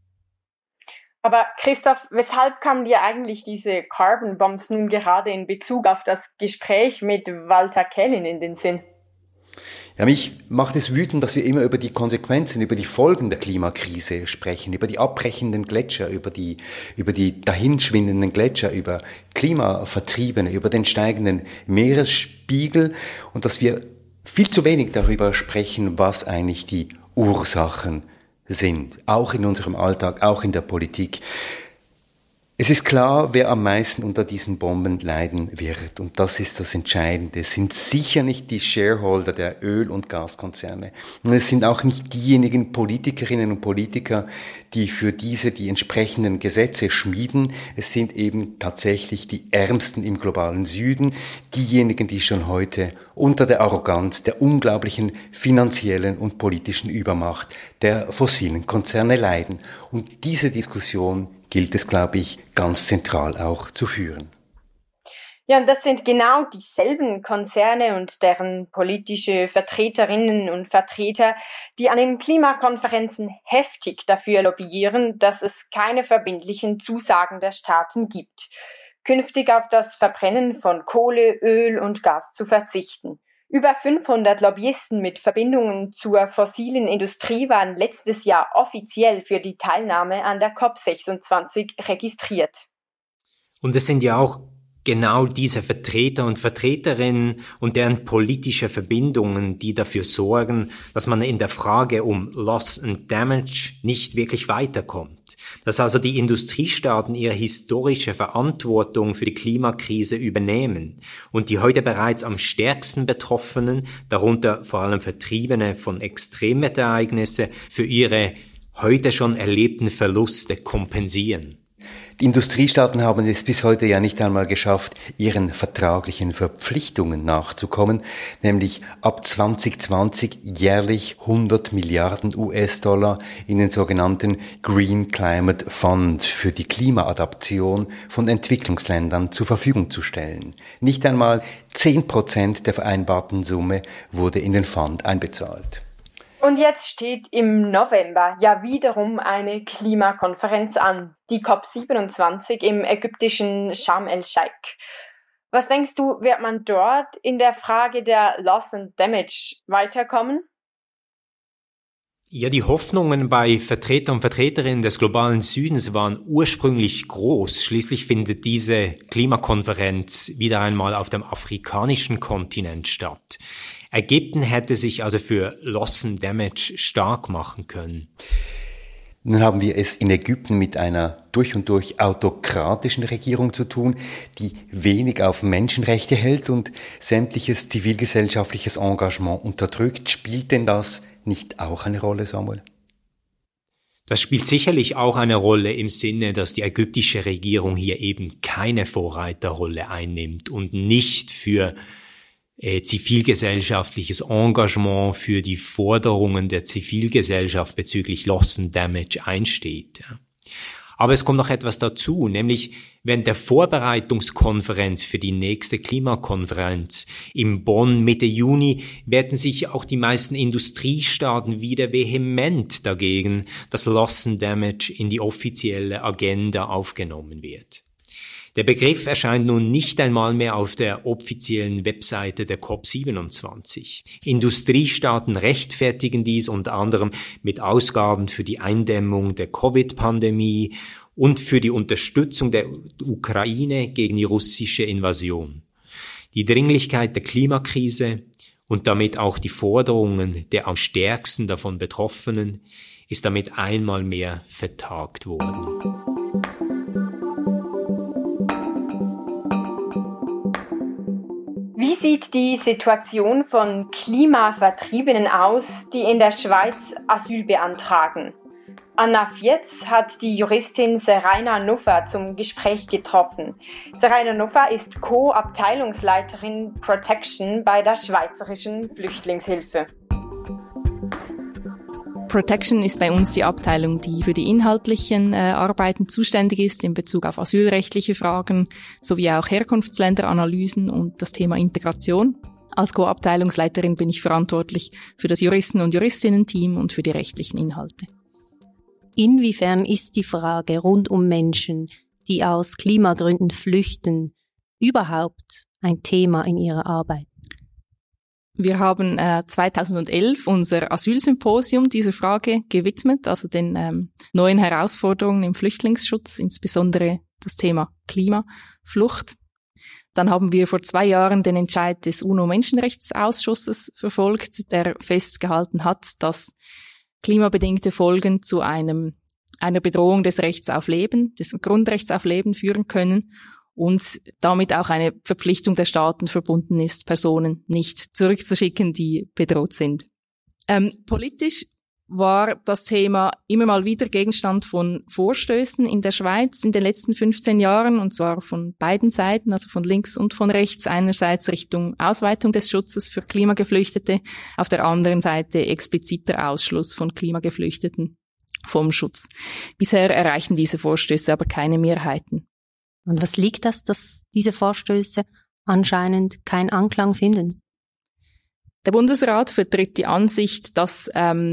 Aber Christoph, weshalb kamen dir eigentlich diese Carbon Bombs nun gerade in Bezug auf das Gespräch mit Walter Kälin in den Sinn? Ja, mich macht es wütend, dass wir immer über die Konsequenzen, über die Folgen der Klimakrise sprechen, über die abbrechenden Gletscher, über die dahinschwindenden Gletscher, über Klimavertriebene, über den steigenden Meeresspiegel und dass wir viel zu wenig darüber sprechen, was eigentlich die Ursachen sind, auch in unserem Alltag, auch in der Politik. Es ist klar, wer am meisten unter diesen Bomben leiden wird. Und das ist das Entscheidende. Es sind sicher nicht die Shareholder der Öl- und Gaskonzerne. Und es sind auch nicht diejenigen Politikerinnen und Politiker, die für die entsprechenden Gesetze schmieden. Es sind eben tatsächlich die Ärmsten im globalen Süden, diejenigen, die schon heute unter der Arroganz, der unglaublichen finanziellen und politischen Übermacht der fossilen Konzerne leiden. Und diese Diskussion gilt es, glaube ich, ganz zentral auch zu führen. Ja, und das sind genau dieselben Konzerne und deren politische Vertreterinnen und Vertreter, die an den Klimakonferenzen heftig dafür lobbyieren, dass es keine verbindlichen Zusagen der Staaten gibt, künftig auf das Verbrennen von Kohle, Öl und Gas zu verzichten. Über 500 Lobbyisten mit Verbindungen zur fossilen Industrie waren letztes Jahr offiziell für die Teilnahme an der COP26 registriert. Und es sind ja auch genau diese Vertreter und Vertreterinnen und deren politische Verbindungen, die dafür sorgen, dass man in der Frage um Loss and Damage nicht wirklich weiterkommt. Dass also die Industriestaaten ihre historische Verantwortung für die Klimakrise übernehmen und die heute bereits am stärksten Betroffenen, darunter vor allem Vertriebene von Extremwetterereignissen, für ihre heute schon erlebten Verluste kompensieren. Die Industriestaaten haben es bis heute ja nicht einmal geschafft, ihren vertraglichen Verpflichtungen nachzukommen, nämlich ab 2020 jährlich 100 Milliarden US-Dollar in den sogenannten Green Climate Fund für die Klimaadaption von Entwicklungsländern zur Verfügung zu stellen. Nicht einmal 10% der vereinbarten Summe wurde in den Fund einbezahlt. Und jetzt steht im November ja wiederum eine Klimakonferenz an, die COP27 im ägyptischen Sharm el-Sheikh. Was denkst du, wird man dort in der Frage der Loss and Damage weiterkommen? Ja, die Hoffnungen bei Vertretern und Vertreterinnen des globalen Südens waren ursprünglich groß. Schließlich findet diese Klimakonferenz wieder einmal auf dem afrikanischen Kontinent statt. Ägypten hätte sich also für Loss and Damage stark machen können. Nun haben wir es in Ägypten mit einer durch und durch autokratischen Regierung zu tun, die wenig auf Menschenrechte hält und sämtliches zivilgesellschaftliches Engagement unterdrückt. Spielt denn das nicht auch eine Rolle, Samuel? Das spielt sicherlich auch eine Rolle im Sinne, dass die ägyptische Regierung hier eben keine Vorreiterrolle einnimmt und nicht für zivilgesellschaftliches Engagement, für die Forderungen der Zivilgesellschaft bezüglich Loss and Damage einsteht. Aber es kommt noch etwas dazu, nämlich während der Vorbereitungskonferenz für die nächste Klimakonferenz in Bonn Mitte Juni werden sich auch die meisten Industriestaaten wieder vehement dagegen, dass Loss and Damage in die offizielle Agenda aufgenommen wird. Der Begriff erscheint nun nicht einmal mehr auf der offiziellen Webseite der COP27. Industriestaaten rechtfertigen dies unter anderem mit Ausgaben für die Eindämmung der Covid-Pandemie und für die Unterstützung der Ukraine gegen die russische Invasion. Die Dringlichkeit der Klimakrise und damit auch die Forderungen der am stärksten davon Betroffenen ist damit einmal mehr vertagt worden. Wie sieht die Situation von Klimavertriebenen aus, die in der Schweiz Asyl beantragen? Anna Vietz hat die Juristin Seraina Nuffer zum Gespräch getroffen. Seraina Nuffer ist Co-Abteilungsleiterin Protection bei der Schweizerischen Flüchtlingshilfe. Protection ist bei uns die Abteilung, die für die inhaltlichen Arbeiten zuständig ist in Bezug auf asylrechtliche Fragen sowie auch Herkunftsländeranalysen und das Thema Integration. Als Co-Abteilungsleiterin bin ich verantwortlich für das Juristen- und Juristinnen-Team und für die rechtlichen Inhalte. Inwiefern ist die Frage rund um Menschen, die aus Klimagründen flüchten, überhaupt ein Thema in Ihrer Arbeit? Wir haben 2011 unser Asylsymposium dieser Frage gewidmet, also den neuen Herausforderungen im Flüchtlingsschutz, insbesondere das Thema Klimaflucht. Dann haben wir vor 2 Jahren den Entscheid des UNO-Menschenrechtsausschusses verfolgt, der festgehalten hat, dass klimabedingte Folgen zu einer Bedrohung des Rechts auf Leben, des Grundrechts auf Leben führen können und damit auch eine Verpflichtung der Staaten verbunden ist, Personen nicht zurückzuschicken, die bedroht sind. Politisch war das Thema immer mal wieder Gegenstand von Vorstößen in der Schweiz in den letzten 15 Jahren, und zwar von beiden Seiten, also von links und von rechts. Einerseits Richtung Ausweitung des Schutzes für Klimageflüchtete, auf der anderen Seite expliziter Ausschluss von Klimageflüchteten vom Schutz. Bisher erreichen diese Vorstöße aber keine Mehrheiten. Und was liegt das, dass diese Vorstöße anscheinend keinen Anklang finden? Der Bundesrat vertritt die Ansicht, dass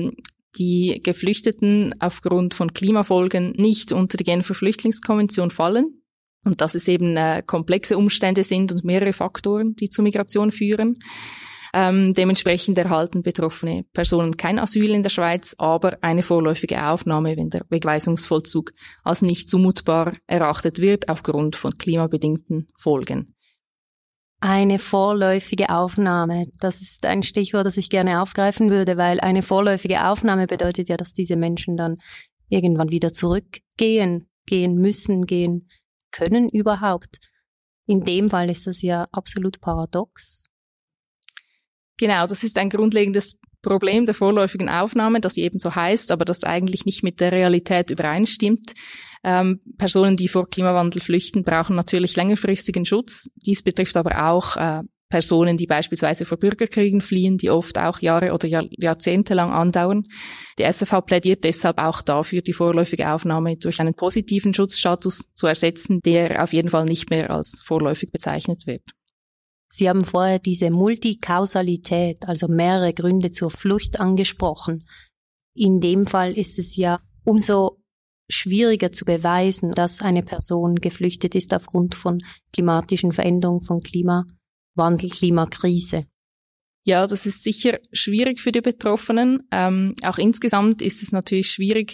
die Geflüchteten aufgrund von Klimafolgen nicht unter die Genfer Flüchtlingskonvention fallen und dass es eben komplexe Umstände sind und mehrere Faktoren, die zur Migration führen. Dementsprechend erhalten betroffene Personen kein Asyl in der Schweiz, aber eine vorläufige Aufnahme, wenn der Wegweisungsvollzug als nicht zumutbar erachtet wird aufgrund von klimabedingten Folgen. Eine vorläufige Aufnahme, das ist ein Stichwort, das ich gerne aufgreifen würde, weil eine vorläufige Aufnahme bedeutet ja, dass diese Menschen dann irgendwann wieder zurückgehen, gehen müssen, gehen können überhaupt. In dem Fall ist das ja absolut paradox. Genau, das ist ein grundlegendes Problem der vorläufigen Aufnahme, dass sie eben so heißt, aber das eigentlich nicht mit der Realität übereinstimmt. Personen, die vor Klimawandel flüchten, brauchen natürlich längerfristigen Schutz. Dies betrifft aber auch Personen, die beispielsweise vor Bürgerkriegen fliehen, die oft auch Jahre oder Jahrzehnte lang andauern. Die SFH plädiert deshalb auch dafür, die vorläufige Aufnahme durch einen positiven Schutzstatus zu ersetzen, der auf jeden Fall nicht mehr als vorläufig bezeichnet wird. Sie haben vorher diese Multikausalität, also mehrere Gründe zur Flucht angesprochen. In dem Fall ist es ja umso schwieriger zu beweisen, dass eine Person geflüchtet ist aufgrund von klimatischen Veränderungen, von Klimawandel, Klimakrise. Ja, das ist sicher schwierig für die Betroffenen. Auch insgesamt ist es natürlich schwierig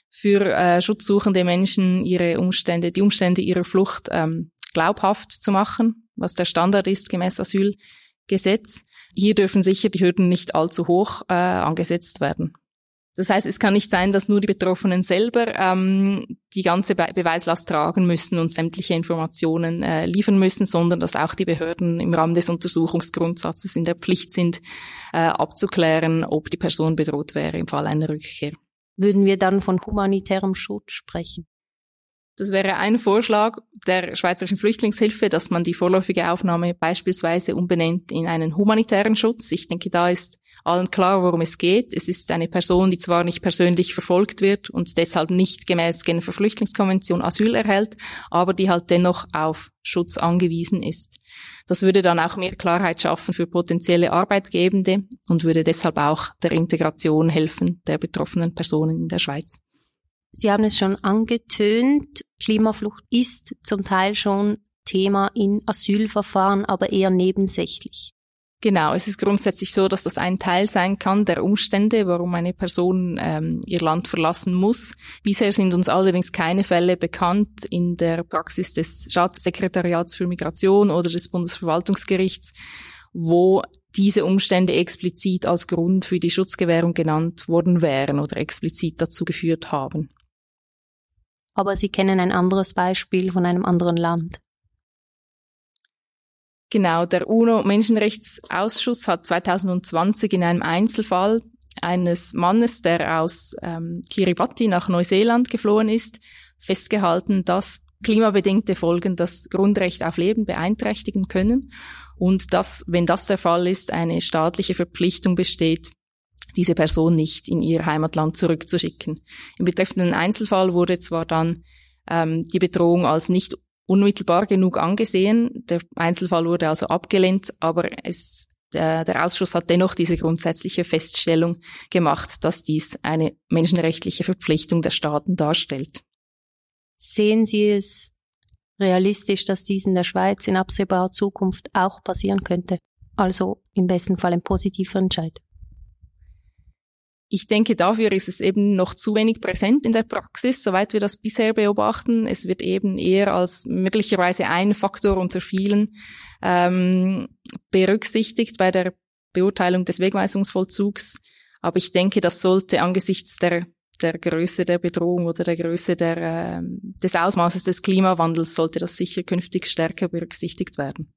für schutzsuchende Menschen, die Umstände ihrer Flucht glaubhaft zu machen, was der Standard ist gemäß Asylgesetz. Hier dürfen sicher die Hürden nicht allzu hoch angesetzt werden. Das heißt, es kann nicht sein, dass nur die Betroffenen selber die ganze Beweislast tragen müssen und sämtliche Informationen liefern müssen, sondern dass auch die Behörden im Rahmen des Untersuchungsgrundsatzes in der Pflicht sind, abzuklären, ob die Person bedroht wäre im Fall einer Rückkehr. Würden wir dann von humanitärem Schutz sprechen? Das wäre ein Vorschlag der Schweizerischen Flüchtlingshilfe, dass man die vorläufige Aufnahme beispielsweise umbenennt in einen humanitären Schutz. Ich denke, da ist allen klar, worum es geht. Es ist eine Person, die zwar nicht persönlich verfolgt wird und deshalb nicht gemäß Genfer Flüchtlingskonvention Asyl erhält, aber die halt dennoch auf Schutz angewiesen ist. Das würde dann auch mehr Klarheit schaffen für potenzielle Arbeitgebende und würde deshalb auch der Integration helfen der betroffenen Personen in der Schweiz. Sie haben es schon angetönt, Klimaflucht ist zum Teil schon Thema in Asylverfahren, aber eher nebensächlich. Genau, es ist grundsätzlich so, dass das ein Teil sein kann der Umstände, warum eine Person ihr Land verlassen muss. Bisher sind uns allerdings keine Fälle bekannt in der Praxis des Staatssekretariats für Migration oder des Bundesverwaltungsgerichts, wo diese Umstände explizit als Grund für die Schutzgewährung genannt worden wären oder explizit dazu geführt haben. Aber Sie kennen ein anderes Beispiel von einem anderen Land. Genau, der UNO-Menschenrechtsausschuss hat 2020 in einem Einzelfall eines Mannes, der aus Kiribati nach Neuseeland geflohen ist, festgehalten, dass klimabedingte Folgen das Grundrecht auf Leben beeinträchtigen können und dass, wenn das der Fall ist, eine staatliche Verpflichtung besteht, diese Person nicht in ihr Heimatland zurückzuschicken. Im betreffenden Einzelfall wurde zwar dann die Bedrohung als nicht unmittelbar genug angesehen, der Einzelfall wurde also abgelehnt, aber der Ausschuss hat dennoch diese grundsätzliche Feststellung gemacht, dass dies eine menschenrechtliche Verpflichtung der Staaten darstellt. Sehen Sie es realistisch, dass dies in der Schweiz in absehbarer Zukunft auch passieren könnte? Also im besten Fall ein positiver Entscheid. Ich denke, dafür ist es eben noch zu wenig präsent in der Praxis, soweit wir das bisher beobachten. Es wird eben eher als möglicherweise ein Faktor unter vielen berücksichtigt bei der Beurteilung des Wegweisungsvollzugs. Aber ich denke, das sollte angesichts der Größe der Bedrohung oder der Größe des Ausmaßes des Klimawandels sollte das sicher künftig stärker berücksichtigt werden.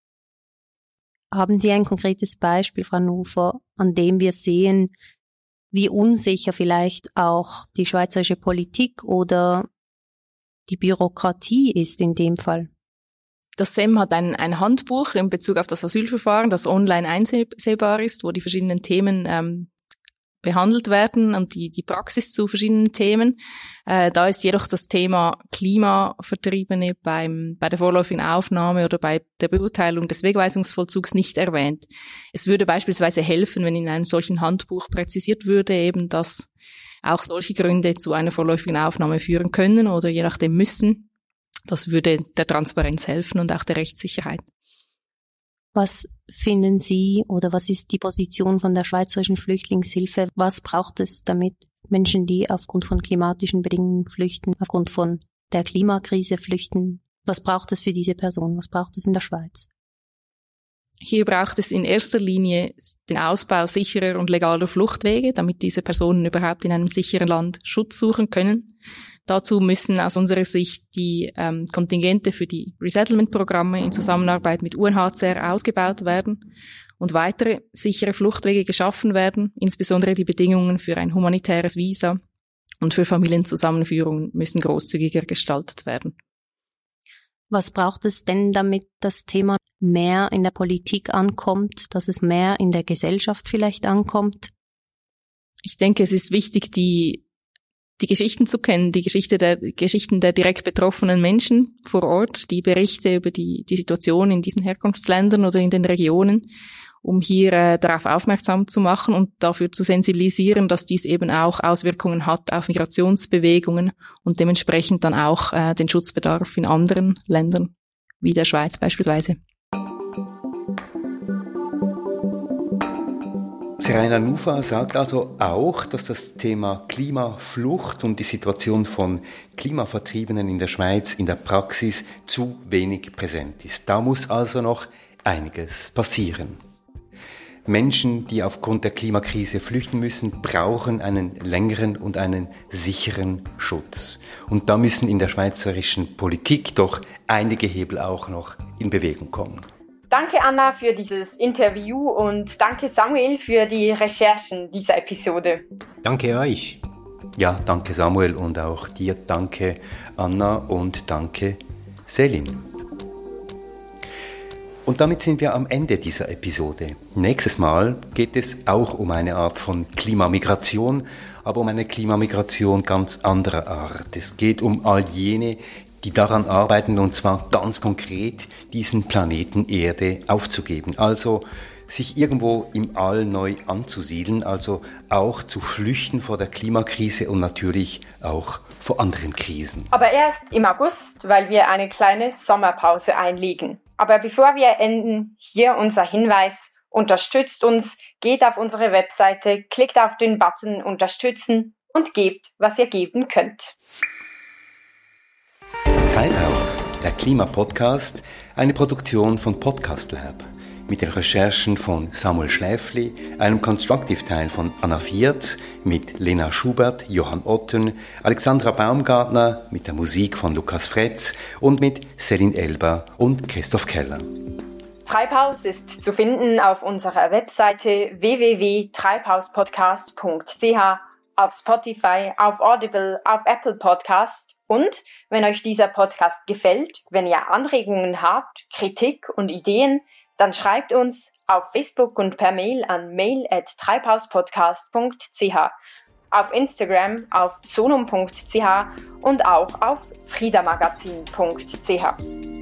Haben Sie ein konkretes Beispiel, Frau Nufer, an dem wir sehen, wie unsicher vielleicht auch die schweizerische Politik oder die Bürokratie ist in dem Fall? Das SEM hat ein Handbuch in Bezug auf das Asylverfahren, das online einsehbar ist, wo die verschiedenen Themen behandelt werden und die Praxis zu verschiedenen Themen. Da ist jedoch das Thema Klimavertriebene bei der vorläufigen Aufnahme oder bei der Beurteilung des Wegweisungsvollzugs nicht erwähnt. Es würde beispielsweise helfen, wenn in einem solchen Handbuch präzisiert würde, eben, dass auch solche Gründe zu einer vorläufigen Aufnahme führen können oder je nachdem müssen. Das würde der Transparenz helfen und auch der Rechtssicherheit. Was finden Sie oder was ist die Position von der Schweizerischen Flüchtlingshilfe? Was braucht es, damit Menschen, die aufgrund von klimatischen Bedingungen flüchten, aufgrund von der Klimakrise flüchten, was braucht es für diese Person? Was braucht es in der Schweiz? Hier braucht es in erster Linie den Ausbau sicherer und legaler Fluchtwege, damit diese Personen überhaupt in einem sicheren Land Schutz suchen können. Dazu müssen aus unserer Sicht die Kontingente für die Resettlement-Programme in Zusammenarbeit mit UNHCR ausgebaut werden und weitere sichere Fluchtwege geschaffen werden. Insbesondere die Bedingungen für ein humanitäres Visa und für Familienzusammenführungen müssen großzügiger gestaltet werden. Was braucht es denn, damit das Thema mehr in der Politik ankommt, dass es mehr in der Gesellschaft vielleicht ankommt? Ich denke, es ist wichtig, die Geschichten zu kennen, die Geschichten der direkt betroffenen Menschen vor Ort, die Berichte über die Situation in diesen Herkunftsländern oder in den Regionen, um hier darauf aufmerksam zu machen und dafür zu sensibilisieren, dass dies eben auch Auswirkungen hat auf Migrationsbewegungen und dementsprechend dann auch den Schutzbedarf in anderen Ländern, wie der Schweiz beispielsweise. Seraina Nufa sagt also auch, dass das Thema Klimaflucht und die Situation von Klimavertriebenen in der Schweiz in der Praxis zu wenig präsent ist. Da muss also noch einiges passieren. Menschen, die aufgrund der Klimakrise flüchten müssen, brauchen einen längeren und einen sicheren Schutz. Und da müssen in der schweizerischen Politik doch einige Hebel auch noch in Bewegung kommen. Danke Anna für dieses Interview und danke Samuel für die Recherchen dieser Episode. Danke euch. Ja, danke Samuel und auch dir danke Anna und danke Selin. Und damit sind wir am Ende dieser Episode. Nächstes Mal geht es auch um eine Art von Klimamigration, aber um eine Klimamigration ganz anderer Art. Es geht um all jene, die daran arbeiten, und zwar ganz konkret, diesen Planeten Erde aufzugeben. Also sich irgendwo im All neu anzusiedeln, also auch zu flüchten vor der Klimakrise und natürlich auch vor anderen Krisen. Aber erst im August, weil wir eine kleine Sommerpause einlegen. Aber bevor wir enden, hier unser Hinweis: Unterstützt uns, geht auf unsere Webseite, klickt auf den Button Unterstützen und gebt, was ihr geben könnt. Treibhaus, der Klimapodcast, eine Produktion von Podcast Lab. Mit den Recherchen von Samuel Schläfli, einem Constructive-Teil von Anna Viertz, mit Lena Schubert, Johann Otten, Alexandra Baumgartner, mit der Musik von Lukas Fretz und mit Selin Elber und Christoph Keller. Treibhaus ist zu finden auf unserer Webseite www.treibhauspodcast.ch, auf Spotify, auf Audible, auf Apple Podcast. Und wenn euch dieser Podcast gefällt, wenn ihr Anregungen habt, Kritik und Ideen, dann schreibt uns auf Facebook und per Mail an mail@treibhauspodcast.ch, auf Instagram auf sonum.ch und auch auf friedamagazin.ch.